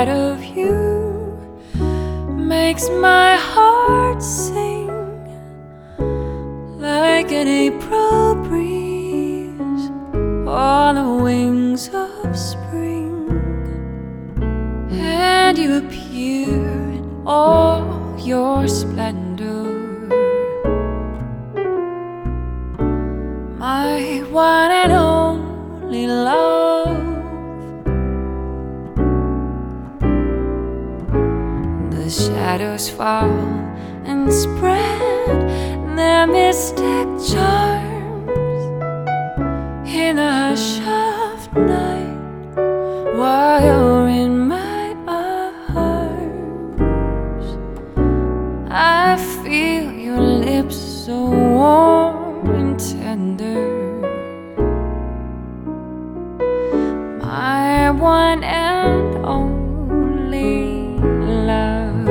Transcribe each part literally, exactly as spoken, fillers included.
sight of you makes my heart sing like an April breeze on the wings of spring. And you appear in all your splendor, my one and only love. The shadows fall and spread their mystic charms in the hush of night while you're in my arms. I feel your lips so warm and tender, my one and only love.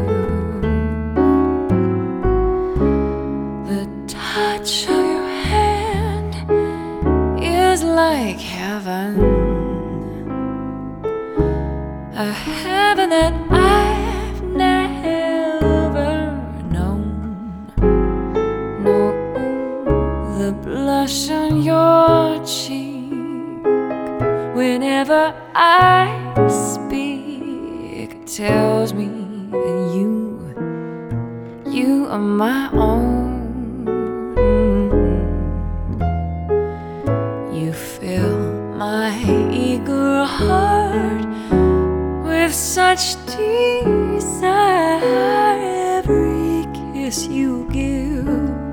The touch of your hand is like heaven, a heaven that I've never known. No, the blush on your cheek whenever I speak tells me that you, you are my own. You fill my eager heart with such desire. Every kiss you give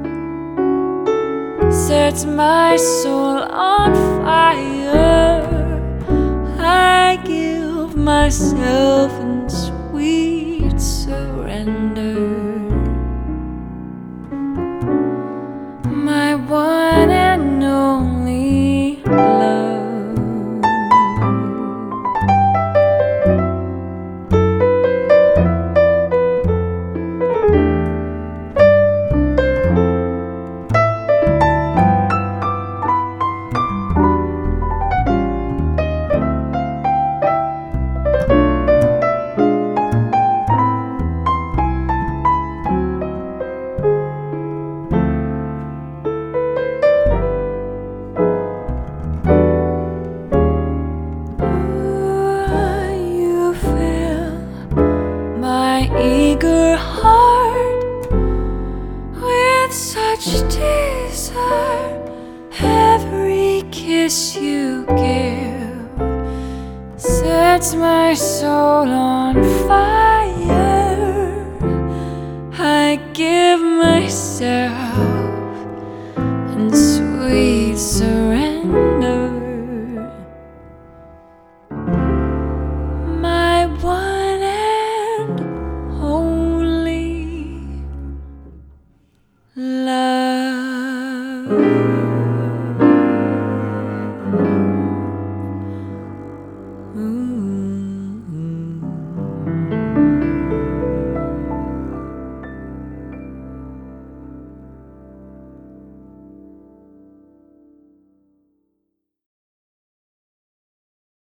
sets my soul on fire. I give myself in sweet surrender, my one and only love. Eager heart with such desire. Every kiss you give sets my soul on fire. I give myself in sweet surrender.